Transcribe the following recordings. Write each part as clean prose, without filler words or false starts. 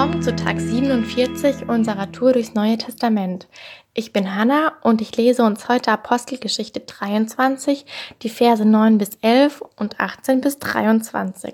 Willkommen zu Tag 47 unserer Tour durchs Neue Testament. Ich bin Hannah und ich lese uns heute Apostelgeschichte 23, die Verse 9 bis 11 und 18 bis 23.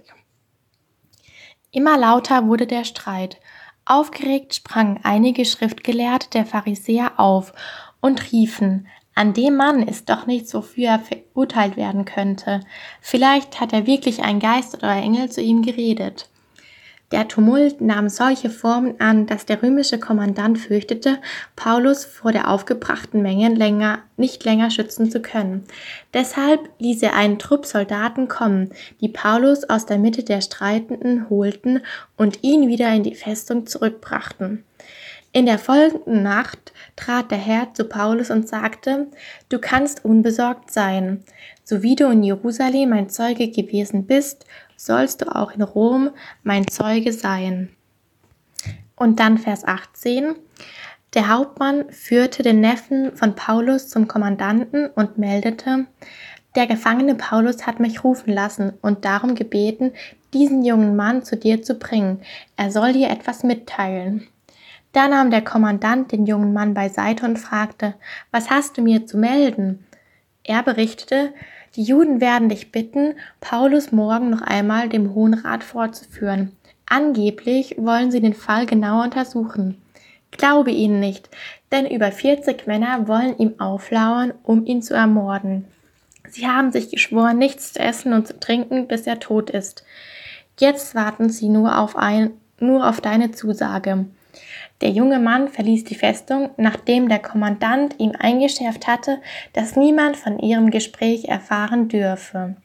Immer lauter wurde der Streit. Aufgeregt sprangen einige Schriftgelehrte der Pharisäer auf und riefen: An dem Mann ist doch nichts, wofür er verurteilt werden könnte. Vielleicht hat er wirklich ein Geist oder ein Engel zu ihm geredet. Der Tumult nahm solche Formen an, dass der römische Kommandant fürchtete, Paulus vor der aufgebrachten Menge nicht länger schützen zu können. Deshalb ließ er einen Trupp Soldaten kommen, die Paulus aus der Mitte der Streitenden holten und ihn wieder in die Festung zurückbrachten. In der folgenden Nacht trat der Herr zu Paulus und sagte: Du kannst unbesorgt sein. So wie du in Jerusalem mein Zeuge gewesen bist, sollst du auch in Rom mein Zeuge sein. Und dann Vers 18. Der Hauptmann führte den Neffen von Paulus zum Kommandanten und meldete: Der Gefangene Paulus hat mich rufen lassen und darum gebeten, diesen jungen Mann zu dir zu bringen. Er soll dir etwas mitteilen. Da nahm der Kommandant den jungen Mann beiseite und fragte: Was hast du mir zu melden? Er berichtete: Die Juden werden dich bitten, Paulus morgen noch einmal dem Hohen Rat vorzuführen. Angeblich wollen sie den Fall genauer untersuchen. Glaube ihnen nicht, denn über 40 Männer wollen ihm auflauern, um ihn zu ermorden. Sie haben sich geschworen, nichts zu essen und zu trinken, bis er tot ist. Jetzt warten sie nur auf deine Zusage. Der junge Mann verließ die Festung, nachdem der Kommandant ihm eingeschärft hatte, dass niemand von ihrem Gespräch erfahren dürfe.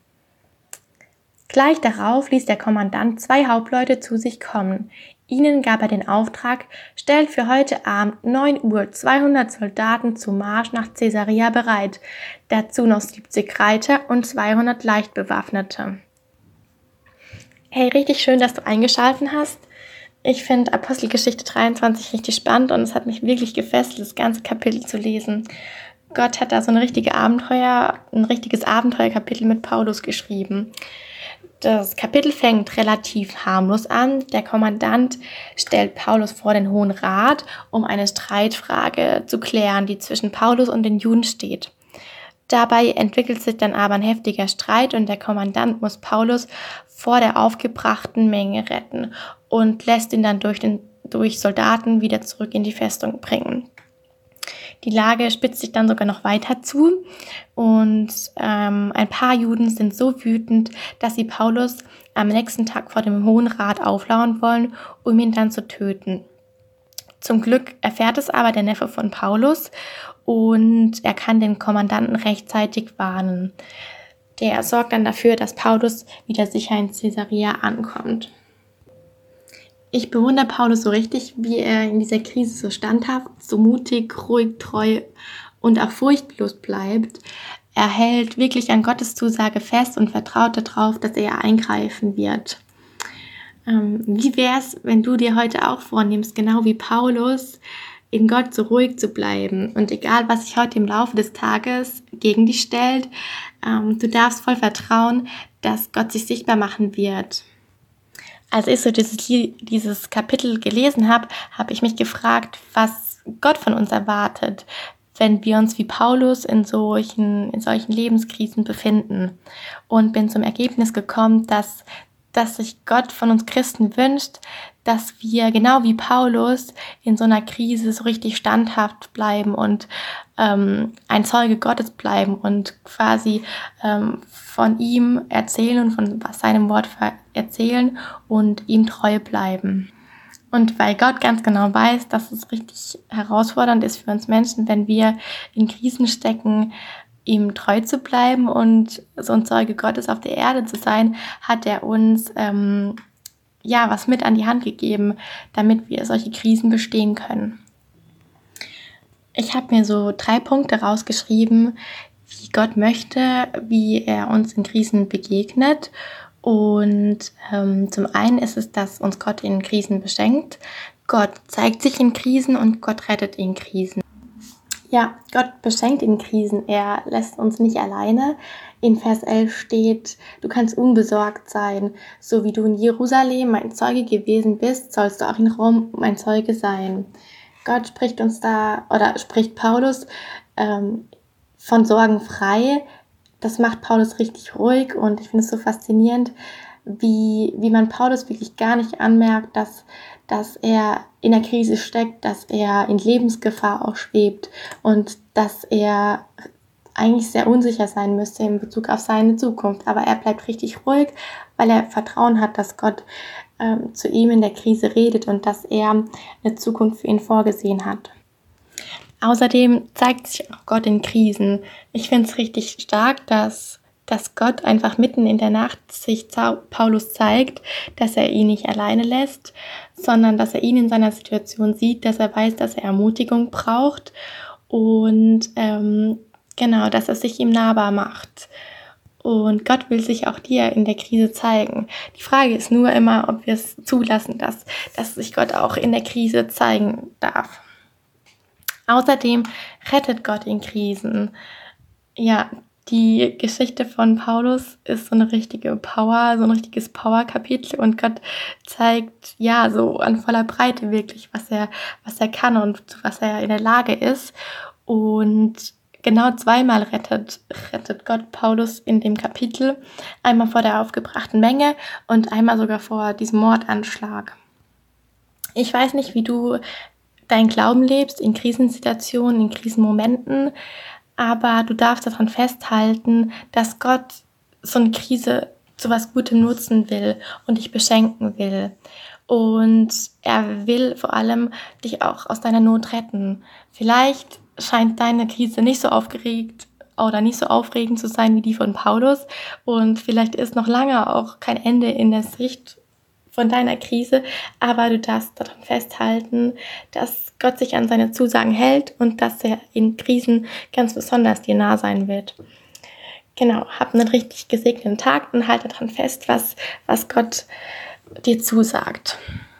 Gleich darauf ließ der Kommandant 2 Hauptleute zu sich kommen. Ihnen gab er den Auftrag: Stellt für heute Abend 9 Uhr 200 Soldaten zum Marsch nach Caesarea bereit, dazu noch 70 Reiter und 200 Leichtbewaffnete. Hey, richtig schön, dass du eingeschaltet hast. Ich finde Apostelgeschichte 23 richtig spannend und es hat mich wirklich gefesselt, das ganze Kapitel zu lesen. Gott hat da so ein richtiges Abenteuerkapitel mit Paulus geschrieben. Das Kapitel fängt relativ harmlos an. Der Kommandant stellt Paulus vor den Hohen Rat, um eine Streitfrage zu klären, die zwischen Paulus und den Juden steht. Dabei entwickelt sich dann aber ein heftiger Streit und der Kommandant muss Paulus vor der aufgebrachten Menge retten und lässt ihn dann durch Soldaten wieder zurück in die Festung bringen. Die Lage spitzt sich dann sogar noch weiter zu und ein paar Juden sind so wütend, dass sie Paulus am nächsten Tag vor dem Hohen Rat auflauern wollen, um ihn dann zu töten. Zum Glück erfährt es aber der Neffe von Paulus und er kann den Kommandanten rechtzeitig warnen. Der sorgt dann dafür, dass Paulus wieder sicher in Caesarea ankommt. Ich bewundere Paulus so richtig, wie er in dieser Krise so standhaft, so mutig, ruhig, treu und auch furchtlos bleibt. Er hält wirklich an Gottes Zusage fest und vertraut darauf, dass er eingreifen wird. Wie wäre es, wenn du dir heute auch vornimmst, genau wie Paulus, in Gott so ruhig zu bleiben und egal, was sich heute im Laufe des Tages gegen dich stellt, du darfst voll vertrauen, dass Gott sich sichtbar machen wird. Als ich so dieses Kapitel gelesen habe, habe ich mich gefragt, was Gott von uns erwartet, wenn wir uns wie Paulus in solchen Lebenskrisen befinden. Und bin zum Ergebnis gekommen, dass sich Gott von uns Christen wünscht, dass wir genau wie Paulus in so einer Krise so richtig standhaft bleiben und ein Zeuge Gottes bleiben und quasi von ihm erzählen und von seinem Wort erzählen und ihm treu bleiben. Und weil Gott ganz genau weiß, dass es richtig herausfordernd ist für uns Menschen, wenn wir in Krisen stecken, ihm treu zu bleiben und so ein Zeuge Gottes auf der Erde zu sein, hat er uns was mit an die Hand gegeben, damit wir solche Krisen bestehen können. Ich habe mir so 3 Punkte rausgeschrieben, wie Gott möchte, wie er uns in Krisen begegnet. Und zum einen ist es, dass uns Gott in Krisen beschenkt. Gott zeigt sich in Krisen und Gott rettet in Krisen. Ja, Gott beschenkt in Krisen. Er lässt uns nicht alleine. in Vers 11 steht, du kannst unbesorgt sein. So wie du in Jerusalem mein Zeuge gewesen bist, sollst du auch in Rom mein Zeuge sein. Gott spricht uns da, oder spricht Paulus von Sorgen frei. Das macht Paulus richtig ruhig und ich finde es so faszinierend, wie man Paulus wirklich gar nicht anmerkt, dass er in der Krise steckt, dass er in Lebensgefahr auch schwebt und dass er eigentlich sehr unsicher sein müsste in Bezug auf seine Zukunft. Aber er bleibt richtig ruhig, weil er Vertrauen hat, dass Gott zu ihm in der Krise redet und dass er eine Zukunft für ihn vorgesehen hat. Außerdem zeigt sich auch Gott in Krisen. Ich finde es richtig stark, dass Gott einfach mitten in der Nacht sich Paulus zeigt, dass er ihn nicht alleine lässt, sondern dass er ihn in seiner Situation sieht, dass er weiß, dass er Ermutigung braucht und dass er sich ihm nahbar macht. Und Gott will sich auch dir in der Krise zeigen. Die Frage ist nur immer, ob wir es zulassen, dass sich Gott auch in der Krise zeigen darf. Außerdem rettet Gott in Krisen. Ja, die Geschichte von Paulus ist so eine richtige Power, so ein richtiges Power-Kapitel und Gott zeigt ja so an voller Breite wirklich, was er kann und zu was er in der Lage ist. Und genau zweimal rettet Gott Paulus in dem Kapitel. Einmal vor der aufgebrachten Menge und einmal sogar vor diesem Mordanschlag. Ich weiß nicht, wie du deinen Glauben lebst in Krisensituationen, in Krisenmomenten, aber du darfst daran festhalten, dass Gott so eine Krise zu was Gutem nutzen will und dich beschenken will. Und er will vor allem dich auch aus deiner Not retten. Vielleicht scheint deine Krise nicht so aufgeregt oder nicht so aufregend zu sein wie die von Paulus und vielleicht ist noch lange auch kein Ende in der Sicht von deiner Krise, aber du darfst daran festhalten, dass Gott sich an seine Zusagen hält und dass er in Krisen ganz besonders dir nah sein wird. Genau, hab einen richtig gesegneten Tag und halte daran fest, was Gott dir zusagt.